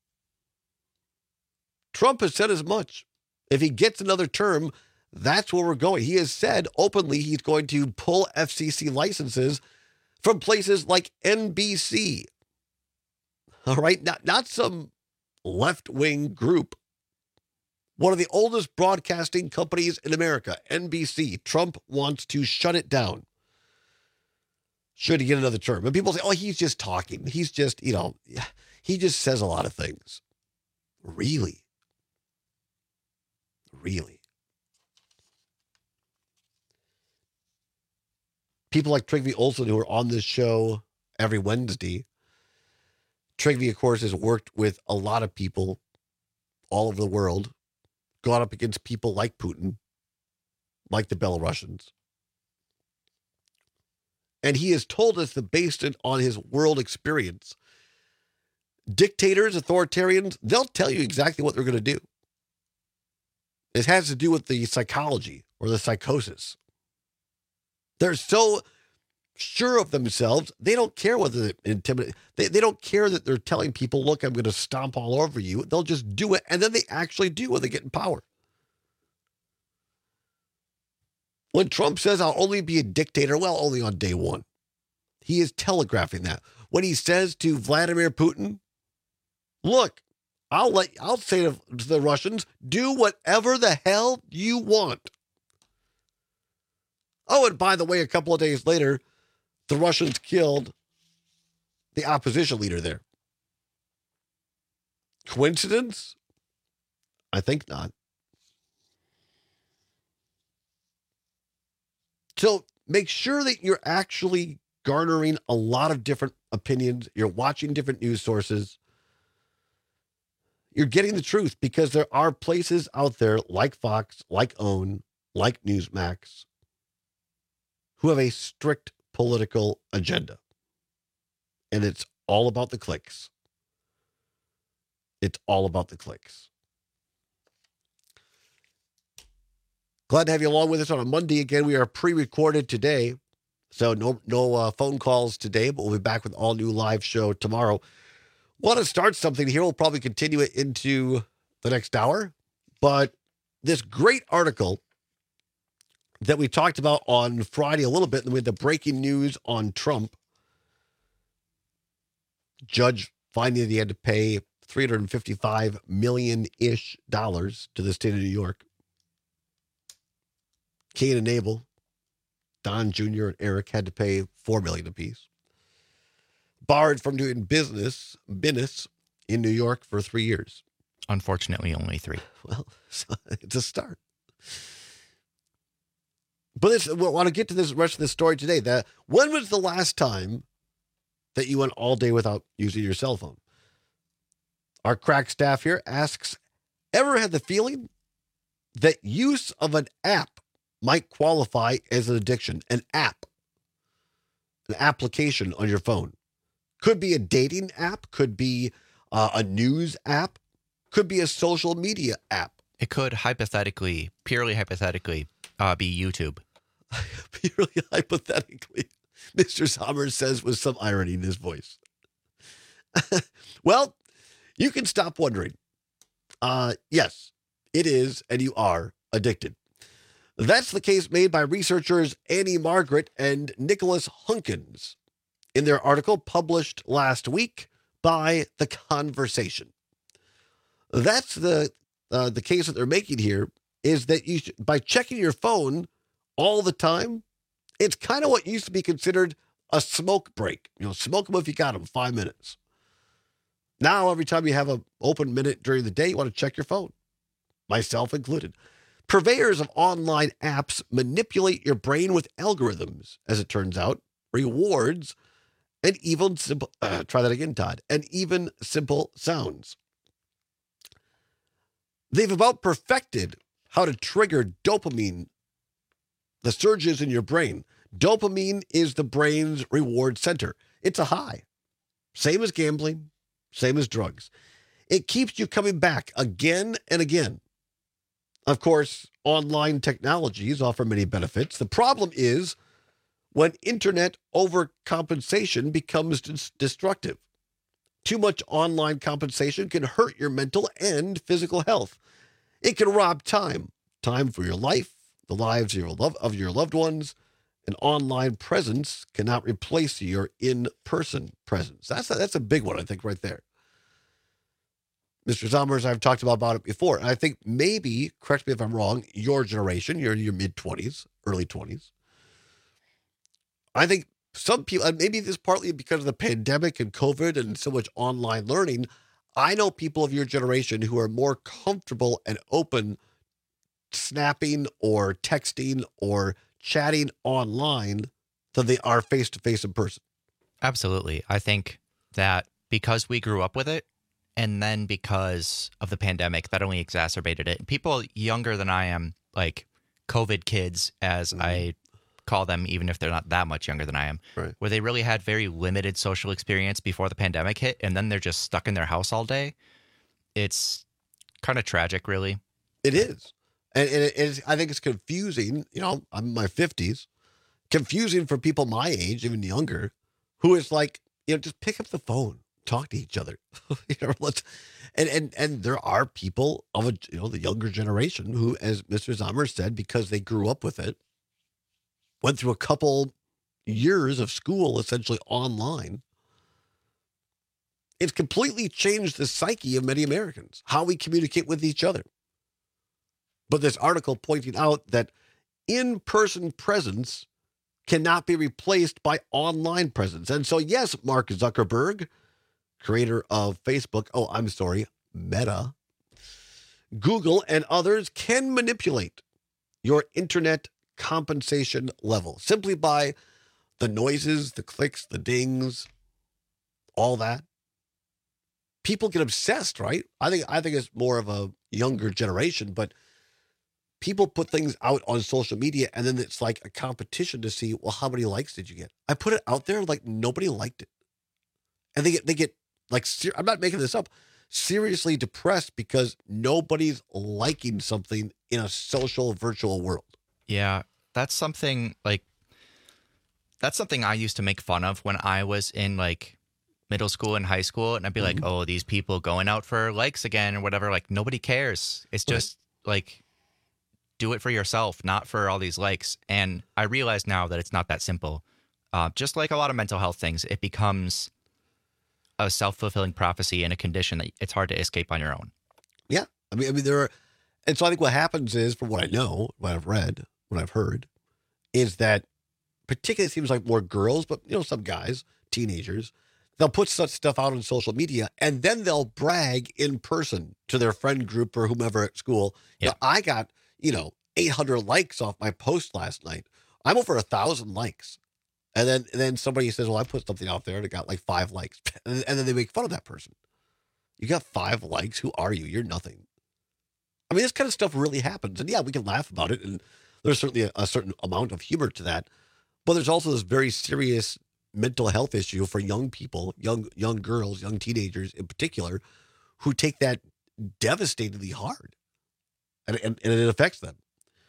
Trump has said as much. If he gets another term, that's where we're going. He has said openly he's going to pull F C C licenses from places like N B C. All right, not, not some left-wing group. One of the oldest broadcasting companies in America, N B C. Trump wants to shut it down. Should he get another term? And people say, oh, he's just talking. He's just, you know, he just says a lot of things. Really? Really? People like Trygve Olsen, who are on this show every Wednesday. Trygve, of course, has worked with a lot of people all over the world, gone up against people like Putin, like the Belarusians. And he has told us that based on his world experience, dictators, authoritarians, they'll tell you exactly what they're going to do. It has to do with the psychology or the psychosis. They're so sure of themselves, they don't care whether they're intimidated. They, they don't care that they're telling people, look, I'm going to stomp all over you. They'll just do it, and then they actually do when they get in power. When Trump says, I'll only be a dictator, well, only on day one. He is telegraphing that. When he says to Vladimir Putin, look, I'll let I'll say to the Russians, do whatever the hell you want. Oh, and by the way, a couple of days later, the Russians killed the opposition leader there. Coincidence? I think not. So make sure that you're actually garnering a lot of different opinions. You're watching different news sources. You're getting the truth, because there are places out there like Fox, like OWN, like Newsmax, who have a strict political agenda. And it's all about the clicks. It's all about the clicks. Glad to have you along with us on a Monday. Again, we are pre-recorded today, so no no uh, phone calls today, but we'll be back with all new live show tomorrow. Want to start something here. We'll probably continue it into the next hour, but this great article that we talked about on Friday a little bit, and we had the breaking news on Trump. Judge finding that he had to pay three hundred fifty-five million-ish dollars to the state of New York. Cain and Abel, Don Junior and Eric had to pay four million dollars apiece. Barred from doing business, business in New York for three years. Unfortunately, only three. Well, it's a start. But this, we want to get to this rest of the story today. That when was the last time that you went all day without using your cell phone? Our crack staff here asks, ever had the feeling that use of an app might qualify as an addiction? An app, an application on your phone. Could be a dating app, could be uh, a news app, could be a social media app. It could hypothetically, purely hypothetically, uh, be YouTube. Purely hypothetically, Mister Sommers says with some irony in his voice. Well, you can stop wondering. Uh, yes, it is, and you are addicted. That's the case made by researchers Annie Margaret and Nicholas Hunkins in their article published last week by The Conversation. That's the uh, the case that they're making here, is that you should, by checking your phone all the time, it's kind of what used to be considered a smoke break. You know, smoke them if you got them, five minutes. Now, every time you have an open minute during the day, you want to check your phone, myself included. Purveyors of online apps manipulate your brain with algorithms, as it turns out, rewards, and even simple, uh, try that again, Todd, and even simple sounds. They've about perfected how to trigger dopamine, the surges in your brain. Dopamine is the brain's reward center. It's a high. Same as gambling, same as drugs. It keeps you coming back again and again. Of course, online technologies offer many benefits. The problem is when internet overcompensation becomes dis- destructive. Too much online compensation can hurt your mental and physical health. It can rob time, time for your life, the lives of your, love, of your loved ones. An online presence cannot replace your in-person presence. That's a, that's a big one, I think, right there. Mister Zommers, I've talked about, about it before. And I think maybe, correct me if I'm wrong, your generation, you're in your mid-twenties, early twenties. I think some people, and maybe this is partly because of the pandemic and COVID and so much online learning, I know people of your generation who are more comfortable and open snapping or texting or chatting online than they are face-to-face in person. Absolutely. I think that because we grew up with it, and then because of the pandemic, that only exacerbated it. People younger than I am, like COVID kids, as mm-hmm. I call them, even if they're not that much younger than I am, right. where they really had very limited social experience before the pandemic hit, and then they're just stuck in their house all day. It's kind of tragic, really. It is. And, and it is, I think it's confusing. You know, I'm in my fifties. Confusing for people my age, even younger, who is like, you know, just pick up the phone. Talk to each other, you know. Let's, and and and there are people of a you know the younger generation who, as Mister Zommers said, because they grew up with it, went through a couple years of school essentially online. It's completely changed the psyche of many Americans, how we communicate with each other. But this article pointing out that in-person presence cannot be replaced by online presence, and so yes, Mark Zuckerberg, creator of Facebook, oh, I'm sorry, Meta, Google, and others can manipulate your internet compensation level simply by the noises, the clicks, the dings, all that. People get obsessed, right? I think I think it's more of a younger generation, but people put things out on social media and then it's like a competition to see, well, how many likes did you get? I put it out there like nobody liked it. And they get they get Like, I'm not making this up, seriously depressed because nobody's liking something in a social virtual world. Yeah, that's something like, that's something I used to make fun of when I was in like middle school and high school. And I'd be mm-hmm. like, oh, these people going out for likes again or whatever. Like, nobody cares. It's just right. like, do it for yourself, not for all these likes. And I realize now that it's not that simple. Uh, just like a lot of mental health things, it becomes a self-fulfilling prophecy in a condition that it's hard to escape on your own. Yeah. I mean, I mean, there are, and so I think what happens is, from what I know, what I've read, what I've heard, is that particularly it seems like more girls, but, you know, some guys, teenagers, they'll put such stuff out on social media and then they'll brag in person to their friend group or whomever at school. Yeah. You know, I got, you know, eight hundred likes off my post last night. I'm over a thousand likes. And then and then somebody says, well, I put something out there and it got like five likes. And, and then they make fun of that person. You got five likes. Who are you? You're nothing. I mean, this kind of stuff really happens. And yeah, we can laugh about it. And there's certainly a, a certain amount of humor to that. But there's also this very serious mental health issue for young people, young young girls, young teenagers in particular, who take that devastatingly hard. And, and, and it affects them.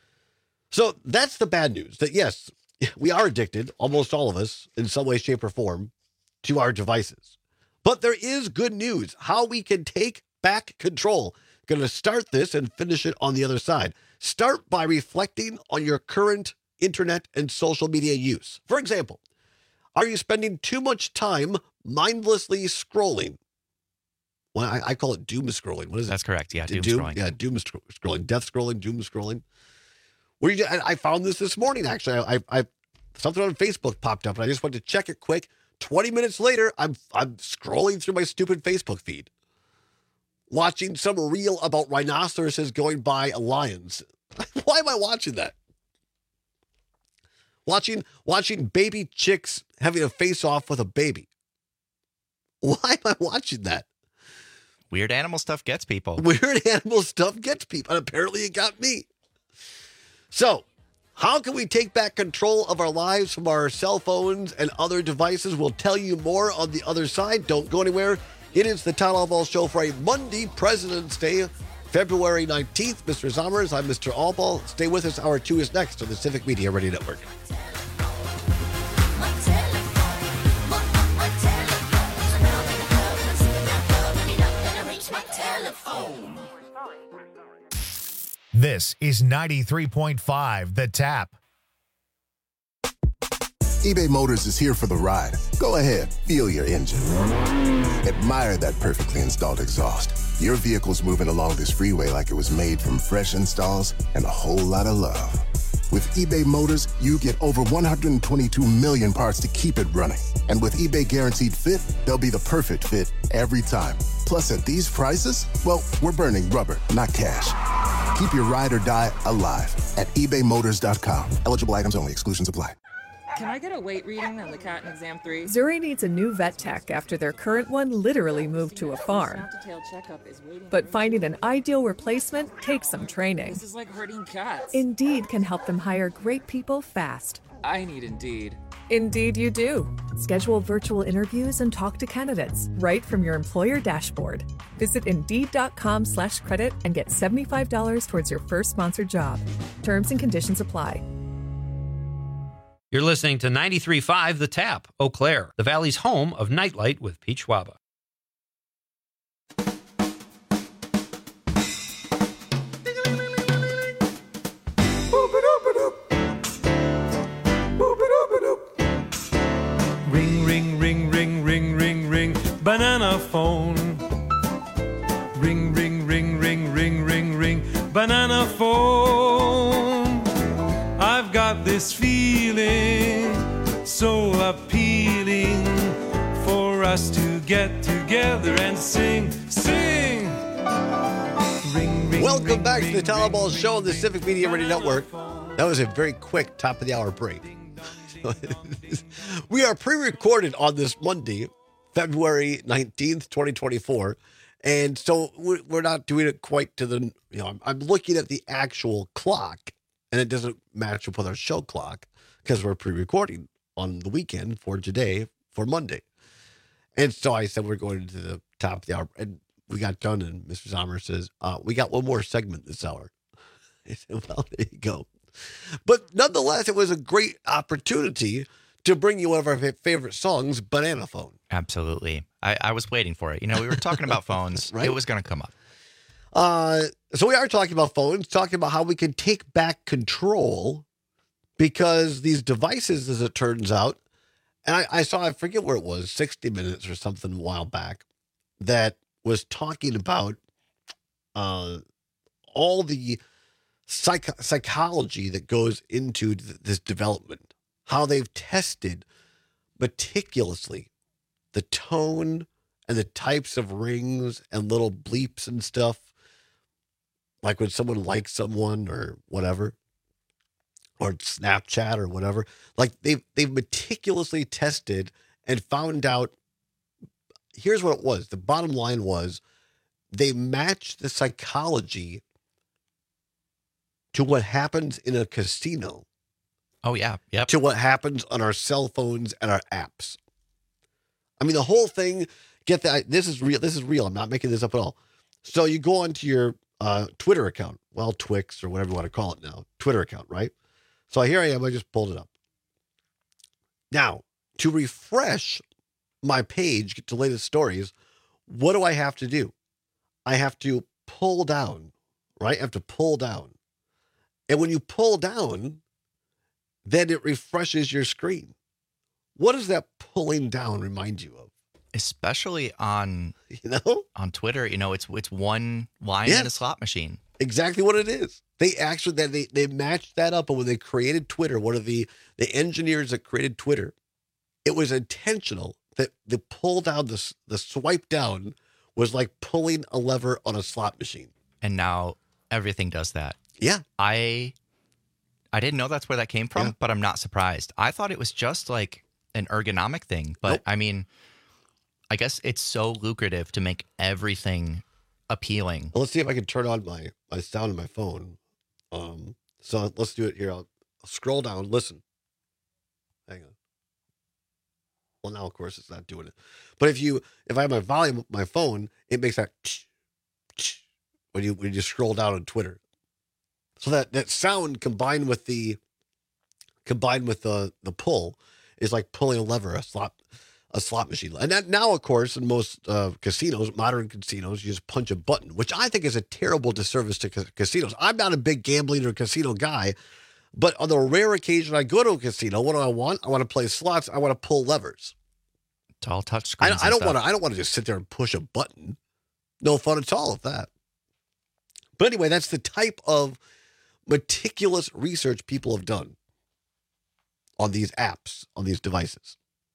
So that's the bad news. That yes, we are addicted, almost all of us, in some way, shape, or form, to our devices. But there is good news, how we can take back control. Going to start this and finish it on the other side. Start by reflecting on your current internet and social media use. For example, are you spending too much time mindlessly scrolling? Well, I, I call it doom scrolling. What is it? That's correct. Yeah, doom, doom scrolling. Yeah, doom scrolling, death scrolling, doom scrolling. Where you, I, I found this this morning, actually. I, I, I something on Facebook popped up, and I just went to check it quick. twenty minutes later, I'm I'm scrolling through my stupid Facebook feed, watching some reel about rhinoceroses going by lions. Why am I watching that? Watching watching baby chicks having a face-off with a baby. Why am I watching that? Weird animal stuff gets people. Weird animal stuff gets people, and apparently it got me. So, how can we take back control of our lives from our cell phones and other devices? We'll tell you more on the other side. Don't go anywhere. It is the Todd Allball Show for a Monday, President's Day, February nineteenth. Mister Zommers, I'm Mister Allball. Stay with us. Hour two is next on the Civic Media Radio Network. This is ninety-three point five The Tap. eBay Motors is here for the ride. Go ahead, feel your engine. Admire that perfectly installed exhaust. Your vehicle's moving along this freeway like it was made from fresh installs and a whole lot of love. With eBay Motors, you get over one hundred twenty-two million parts to keep it running. And with eBay Guaranteed Fit, they'll be the perfect fit every time. Plus, at these prices, well, we're burning rubber, not cash. Keep your ride or die alive at ebay motors dot com. Eligible items only. Exclusions apply. Can I get a weight reading on the cat in exam three? Zuri needs a new vet tech after their current one literally moved to a farm. But finding an ideal replacement takes some training. This is like herding cats. Indeed can help them hire great people fast. I need Indeed. Indeed you do. Schedule virtual interviews and talk to candidates right from your employer dashboard. Visit Indeed.com slash credit and get seventy-five dollars towards your first sponsored job. Terms and conditions apply. You're listening to ninety-three point five The Tap, Eau Claire, the Valley's home of Nightlight with Pete Schwaba. Ring, ring, ring, ring, ring, ring, ring, banana phone. Ring, ring, ring, ring, ring, ring, ring, banana phone. I've got this feeling so appealing for us to get together and sing, sing. Ring, ring, Welcome ring, back ring, to the Tyler ring, Ball Show on the ring, Civic Media Radio Network. That was a very quick top of the hour break. We are pre-recorded on this Monday, February nineteenth, twenty twenty-four. And so we're not doing it quite to the, you know, I'm, I'm looking at the actual clock and it doesn't match up with our show clock because we're pre-recording on the weekend for today for Monday. And so I said, we're going to the top of the hour and we got done. And Mister Zomer says, uh, we got one more segment this hour. I said, well, there you go. But nonetheless, it was a great opportunity to bring you one of our favorite songs, Banana Phone. Absolutely. I, I was waiting for it. You know, we were talking about phones. Right? It was going to come up. Uh, so we are talking about phones, talking about how we can take back control because these devices, as it turns out, and I, I saw, I forget where it was, sixty minutes or something a while back, that was talking about uh, all the psych- psychology that goes into th- this development, how they've tested meticulously the tone and the types of rings and little bleeps and stuff, like when someone likes someone or whatever, or Snapchat or whatever. Like they've, they've meticulously tested and found out, here's what it was. The bottom line was they matched the psychology to what happens in a casino. Oh, yeah. Yep. To what happens on our cell phones and our apps. I mean, the whole thing, get that. This is real. This is real. I'm not making this up at all. So you go onto your uh, Twitter account, well, Twix or whatever you want to call it now, Twitter account, right? So here I am. I just pulled it up. Now, to refresh my page, get to latest stories, what do I have to do? I have to pull down, right? I have to pull down. And when you pull down, then it refreshes your screen. What does that pulling down remind you of? Especially on, you know, on Twitter, you know, it's it's one line Yeah. in a slot machine. Exactly what it is. They actually that they they matched that up, and when they created Twitter, one of the the engineers that created Twitter, it was intentional that the pull down, the the swipe down was like pulling a lever on a slot machine. And now everything does that. Yeah. I I didn't know that's where that came from, Yeah. but I'm not surprised. I thought it was just like an ergonomic thing, but Nope. I mean, I guess it's so lucrative to make everything appealing. Well, let's see if I can turn on my my sound on my phone. Um, so let's do it here. I'll, I'll scroll down. Listen. Hang on. Well, now of course it's not doing it. But if you if I have my volume my phone, it makes that when you when you scroll down on Twitter. So that that sound combined with the combined with the the pull is like pulling a lever, a slot a slot machine. And that now, of course, in most uh, casinos, modern casinos, you just punch a button, which I think is a terrible disservice to ca- casinos. I'm not a big gambling or casino guy. But on the rare occasion I go to a casino, what do I want? I want to play slots. I want to pull levers. It's all touch screens. I, I don't want to. I don't want to just sit there and push a button. No fun at all with that. But anyway, that's the type of meticulous research people have done on these apps, on these devices.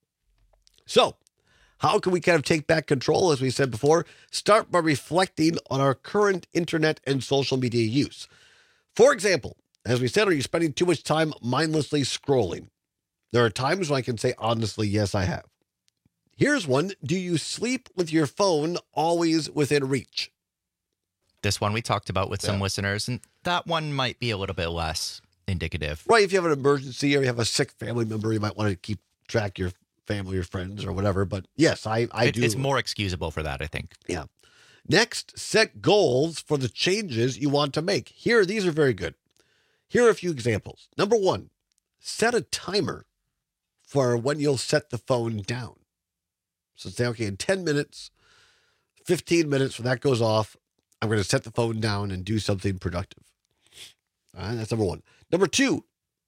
So, how can we kind of take back control? As we said before, start by reflecting on our current internet and social media use. For example, as we said, are you spending too much time mindlessly scrolling? There are times when I can say, honestly, yes, I have. Here's one. Do you sleep with your phone always within reach? This one we talked about with some Yeah. listeners, and that one might be a little bit less indicative. Right. If you have an emergency or you have a sick family member, you might want to keep track of your family or friends or whatever. But yes, I, I It- do. It's more excusable for that, I think. Yeah. Next, set goals for the changes you want to make. Here, these are very good. Here are a few examples. Number one, set a timer for when you'll set the phone down. So say, okay, in ten minutes, fifteen minutes, when that goes off, I'm going to set the phone down and do something productive. All right, that's number one. Number two,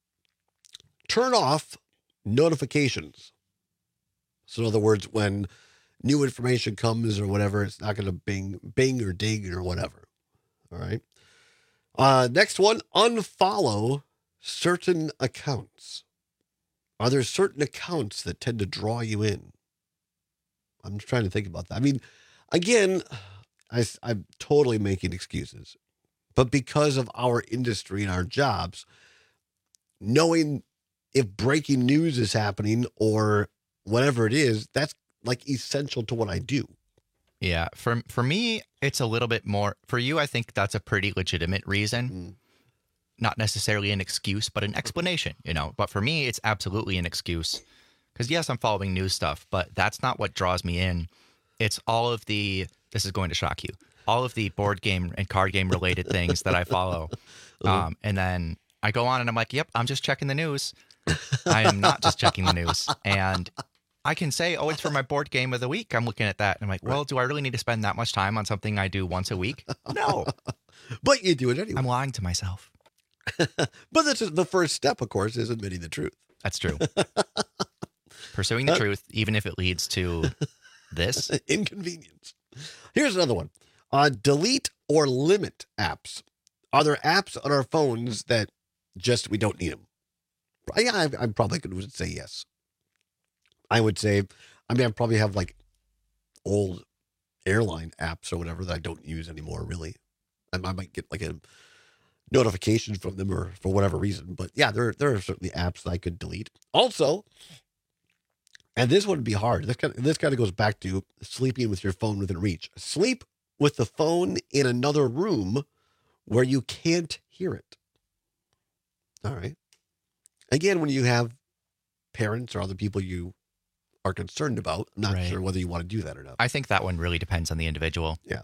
turn off notifications. So in other words, when new information comes or whatever, it's not going to bing, bing or ding or whatever. All right. Uh, next one, unfollow certain accounts. Are there certain accounts that tend to draw you in? I'm just trying to think about that. I mean, again, I, I'm totally making excuses, but because of our industry and our jobs, knowing if breaking news is happening or whatever it is, that's like essential to what I do. Yeah, for for me, it's a little bit more. For you, I think that's a pretty legitimate reason. Mm. Not necessarily an excuse, but an explanation, you know. But for me, it's absolutely an excuse. Because yes, I'm following news stuff, but that's not what draws me in. It's all of the, this is going to shock you, all of the board game and card game related things that I follow. Um, and then I go on and I'm like, yep, I'm just checking the news. I am not just checking the news. And I can say, oh, it's for my board game of the week. I'm looking at that. And I'm like, well, do I really need to spend that much time on something I do once a week? No. But you do it anyway. I'm lying to myself. But this is the first step, of course, is admitting the truth. That's true. Pursuing the Uh, truth, even if it leads to this. Inconvenience. Here's another one. Uh, delete or limit apps. Are there apps on our phones that just, we don't need them? Yeah, I, I'm probably going to say yes. I would say, I mean, I probably have like old airline apps or whatever that I don't use anymore, really. I, I might get like a notification from them or for whatever reason. But yeah, there, there are certainly apps that I could delete. Also, and this would be hard. This kind of, this kind of goes back to sleeping with your phone within reach. Sleep with the phone in another room where you can't hear it. All right. Again, when you have parents or other people you are concerned about, I'm not Right. sure whether you want to do that or not. I think that one really depends on the individual. Yeah,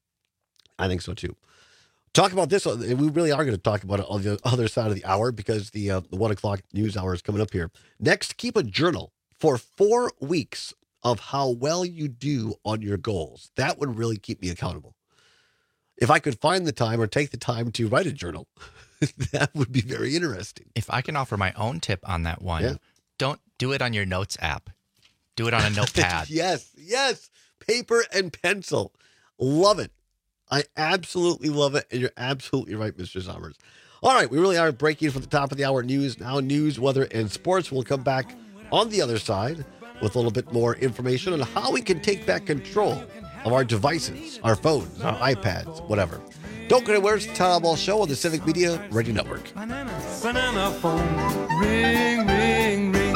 I think so too. Talk about this. We really are going to talk about it on the other side of the hour because the, uh, the one o'clock news hour is coming up here. Next, keep a journal for four weeks of how well you do on your goals. That would really keep me accountable. If I could find the time or take the time to write a journal, that would be very interesting. If I can offer my own tip on that one, Yeah. don't do it on your notes app. Do it on a notepad. Yes, yes. Paper and pencil. Love it. I absolutely love it. And you're absolutely right, Mister Sommers. All right, we really are breaking from the top of the hour news. Now news, weather, and sports. We'll come back on the other side with a little bit more information on how we can take back control of our devices, our phones, our iPads, whatever. Don't go anywhere. It's the Todd Ball Show on the Civic Media Radio Network. Banana phone, ring, ring, ring.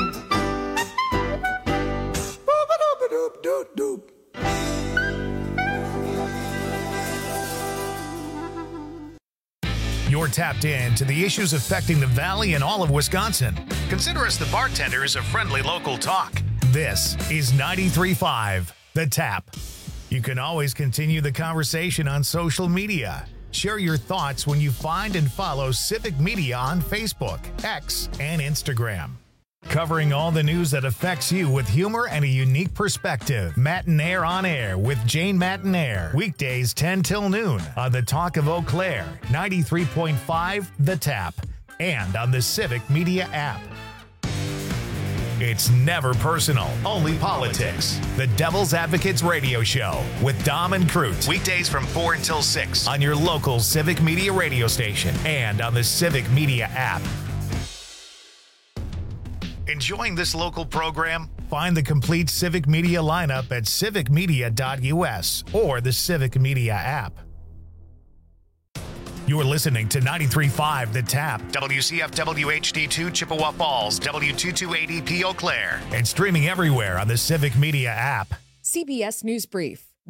Boop-a-doop-a-doop-doop-doop. You're tapped in to the issues affecting the Valley and all of Wisconsin. Consider us the bartenders of friendly local talk. This is ninety-three point five The Tap. You can always continue the conversation on social media. Share your thoughts when you find and follow Civic Media on Facebook, X, and Instagram. Covering all the news that affects you with humor and a unique perspective. Matinaire on Air with Jane Matinaire. Weekdays ten till noon on the Talk of Eau Claire, ninety-three point five The Tap. and on the Civic Media app. It's never personal, only politics. The Devil's Advocates Radio Show with Dom and Crute. Weekdays from four until six on your local Civic Media radio station and on the Civic Media app. Enjoying this local program? Find the complete Civic Media lineup at civic media dot u s or the Civic Media app. You're listening to ninety-three point five The Tap, W C F W H D two Chippewa Falls, W two two eight E P Eau Claire, and streaming everywhere on the Civic Media app. C B S News Brief.